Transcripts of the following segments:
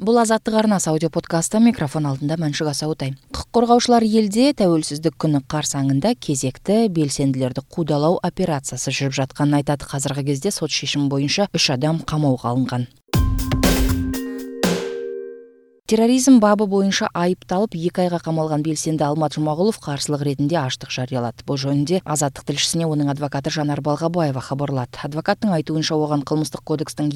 Бұл Азаттық арнасы аудиоподкасты, микрофон алдында Мәншүк Асаутай. Құқық қорғаушылар елде тәуелсіздік күні қарсаңында кезекті белсенділерді қудалау операциясы жүріп жатқанын айтады. Қазіргі кезде сот шешімі бойынша 3 адам қамауға алынған. Терроризм бабы бойынша айыпталып 2 айға қамалған белсенді Алмат Жұмағұлов қарсылық ретінде аштық жариялады. Бұл жөнінде Азаттық тілшісіне оның адвокаты Жанар Балғабаева хабарлады. Адвокаттың айтуынша оған қылмыстық кодекстің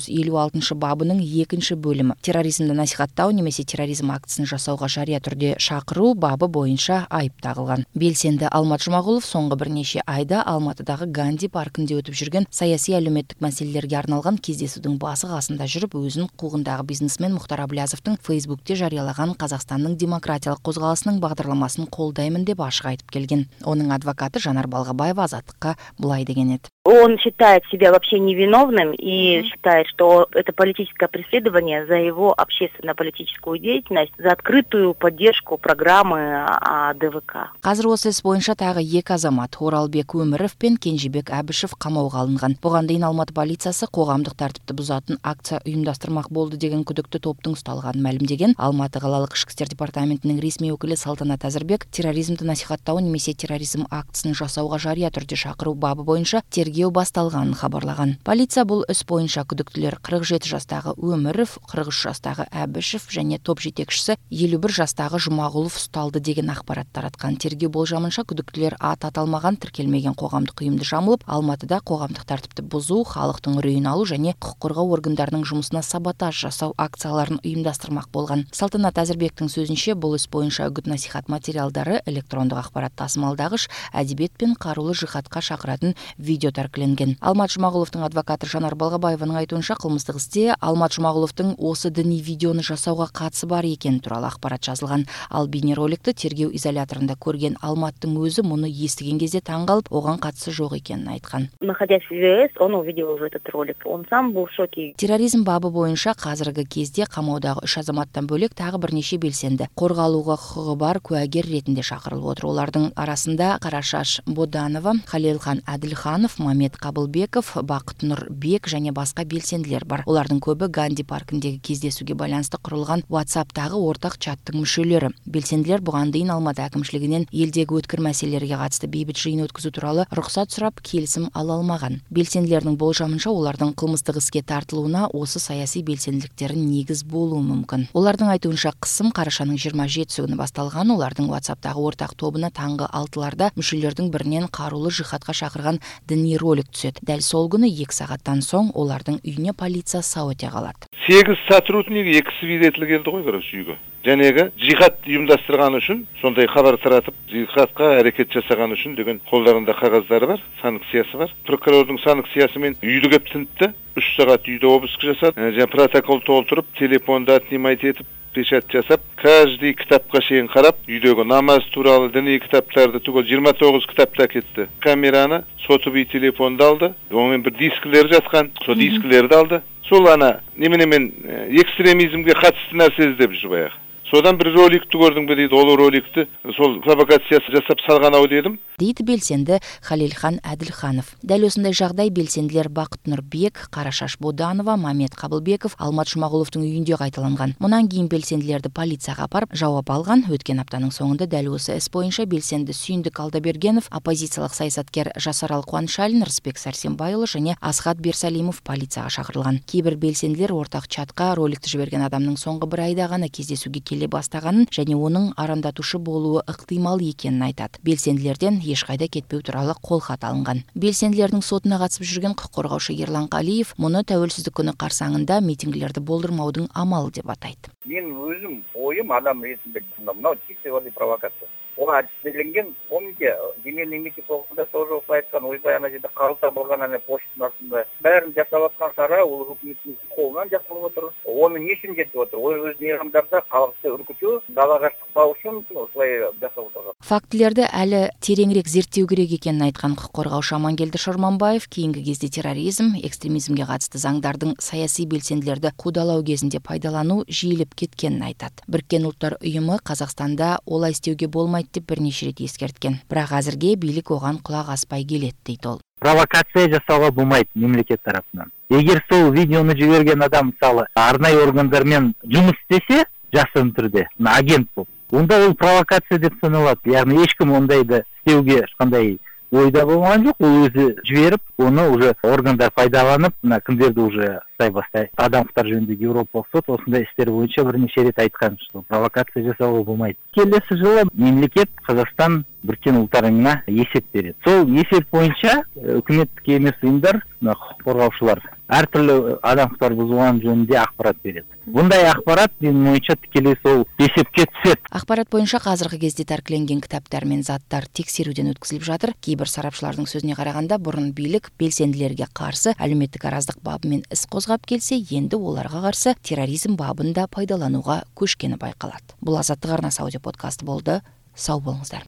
256 бабының 2 бөлімі терроризмді насихаттау немесе терроризм актісін жасауға жария түрде шақыру бабы бойынша айып тағылған. Белсенді Алмат Жұмағұлов соңғы бірнеше айда Алматыдағы Ганди паркінде өтіп жүрген саяси әлеуметтік мәселелерге арналған кездесудің басы қасында жүріп, өзін қуғындағы бизнесмен Мұхтар Әблязовтың Фейсбукте жариялаған Қазақстанның демократиялық қозғалысының бағдарламасын қолдаймын деп ашық айтып келген. Оның адвокаты Жанар Балғабаева Азаттыққа былай деген еді. Он считает себя вообще невиновным и считает, что это политическое преследование за его общественно-политическую деятельность, за открытую поддержку программы ДВК. Қазір осы іс бойынша тағы 2 азамат, Оралбек Өміров пен Кенжебек Әбішев қамауға алынған. Бұған дейін Алматы полициясы қоғамдық тәртіпті бұзатын акция ұйымдастырмақ болды деген күдікті топтың ұсталғанын мәлімдеген. Алматы қалалық ішкі істер департаментінің ресми өкілі Салтанат Әзірбек терроризмді насихаттау немесе терроризм актісін жасауға жария түрде шақыру бабы бойынша тергеу басталғанын хабарлаған. Полиция бұл іс бойынша күдіктілер 47 жастағы Өміров, 43 жастағы Әбішев және топ жетекшісі 51 жастағы Жұмағұлов ұсталды деген ақпарат таратқан. Тергеу болжамынша күдіктілер ат аталмаған тіркелмеген қоғамдық ұйымды жамылып, Алматыда қоғамдық тәртіпті бұзу, халықтың үрейін алу және құқық қорғау органдарының жұмысына саботаж жасау акцияларын ұйымдастырмақ болған. Салтанат Әзірбектің сөзінше, бұл іс бойынша үгіт-насихат материалдары, электрондық ақпарат тасымалдағыш, әдебиет пен қарулы жихадқа шақыратын видео тәркіленген. Алмат Жұмағұловтың адвокаты Жанар Балғабаеваның айтуынша, қылмыстық істе Алмат Жұмағұловтың осы діни видеоны жасауға қатысы бар екені туралы ақпарат жазылған. Ал бейнероликті тергеу изоляторында көрген Алматтың өзі мұны естіген кезде таңғалып, оған қатысы жоқ екенін айтқан. Находясь в ВВС, он увидел уже этот ролик. Он сам был в шоке. Терроризм бабы бойынша қазіргі кезде қамаудағы 3 азаматтан бөлек тағы бірнеше белсенді қорғалуға құқығы бар куәгер ретінде шақырылып отыр. Олардың арасында Қарашаш Боданова, Халилхан Әділханов, Мамет Қабылбеков, Бақытнұр Бек және басқа белсенділер бар. Олардың көбі Ганди паркіндегі кездесуге байланысты құрылған WhatsApp-тағы ортақ чаттың мүшелері. Белсенділер бұған дейін Алматы әкімшілігінен елдегі өткір мәселелерге қатысты бейбіт жиын өткізу туралы рұқсат сұрап келісім ала алмаған. Белсенділердің болжамынша олардың қылмыстық іске тартылуына осы саяси белсенділіктерін негіз болуы мүмкін. Олардың айтуынша қысым қарашаның 27-сі күні басталған. Олардың WhatsApp-тағы ортақ тобына таңғы 6-ларда мүшелердің бірінен қарулы жихадқа шақырған діни ролик түседі. Дәл сол күні 2 сағаттан соң олардың үйіне полиция сау өте қалады. 8 сотрудник 2 свидетель келді ғой, короче, үйге. Жәнегі жихад ұйымдастырған үшін, сондай хабар таратып, жихадқа әрекет жасаған үшін деген қолдарында қағаздары бар, санкциясы бар. Прокурордың санкциясымен үйді кеп тінтті. 3 сағат үйде обыск жасады. Және протокол толтырып, телефонды отнимать етіп, печать жасап, каждый кітапқа шейін қарап, үйдегі намаз туралы діни кітаптарды түгел 29 кітапты әкетті. Камераны, сотовый телефонды алды. Онымен бір дискілер жатқан, сол дискілерді алды. Сол ана неменемен экстремизмге қатысты нәрсе іздеп жүр баяғы. Содан бір роликті көрдің бе дейді, ол роликті сол провокациясы жасап салған-ау дедім. Дейді белсенді Халилхан Әділханов. Дәл осындай жағдай белсенділер Бақытнұр Бек, Қарашаш Боданова, Мамет Қабылбеков, Алмат Жұмағұловтың үйінде қайталанған. Мұнан кейін белсенділерді полицияға апарып жауап алған. Өткен аптаның соңында дәл осы іс бойынша белсенді Сүйіндік Алдабергенов, оппозициялық саясаткер Жасарал Қуанышалин, Рысбек Сәрсенбайұлы және Асхат Берсалимов полицияға шақырылған. Кейбір белсенділер ортақ чатқа роликті жіберген адамның соңғы бір айда ғана кездесуге келе бастағанын және оның арандатушы болуы ықтимал екенін айтады. Белсенділерден ешқайда кетпеу туралы қолхат алынған. Белсенділердің сотына қатысып жүрген құқық қорғаушы Ерлан Қалиев мұны тәуелсіздік күні қарсаңында митингілерді болдырмаудың амалы деп атайды. Мен өзім ойым адам ретінде мынау чистый провокация. Ол әдістелінген, помните, земельный митинг соғысында тоже айтқан, ойбай ана жерде қарылта болған ана почтың астында бәрін жасап жатқан шара, ол үкіметтің қолынан жасалып отыр. Оны не үшін жетіп отыр? Ол өз мейрамдарда халықты үркіту, далаға шықпау үшін осылай жасап отыр. Фактілерді әлі тереңірек зерттеу керек екенін айтқан құқық қорғаушы Амангелді Шорманбаев, кейінгі кезде терроризм, экстремизмге қатысты заңдардың саяси белсенділерді қудалау кезінде пайдалану жиілеп кеткенін айтады. Біріккен ұлттар ұйымы Қазақстанда олай істеуге болмайды деп бірнеше рет ескерткен. Бірақ әзірге билік оған құлақ аспай келеді дейді ол. провокация жасауға болмайды мемлекет тарапынан. Егер сол видеоны жіберген адам мысалы арнайы органдармен жұмыс істесе, жасырын түрде, агент болып, онда ол провокация деп саналады. Яғни ешкім ондайды істеуге ешқандай ойда болған жоқ, ол өзі жіберіп, оны уже органдар пайдаланып, кімдерді уже ұстай бастайды. Адам құқықтары жөніндегі Еуропалық сот осындай істер бойынша бірнеше рет айтқан, что провокация жасауға болмайды. Келесі жылы мемлекет Қазақстан Біріккен Ұлттар ұйымына есеп береді. Сол есеп бойынша үкіметтік емес ұйымдар, құқық қорғаушылар әртүрлі адам құқықтары бұзылған жөнінде ақпарат береді. Бұндай ақпарат менің ойымша тікелей сол есепке түседі. Ақпарат бойынша қазіргі кезде тәркіленген кітаптар мен заттар тексеруден өткізіліп жатыр. Кейбір сарапшылардың сөзіне қарағанда, бұрын билік белсенділерге қарсы әлеуметтік араздық бабымен іс қозғап келсе, енді оларға қарсы терроризм бабын да пайдалануға көшкені байқалады. Бұл Азаттық арнасы аудиоподкасты болды. Сау болыңыздар.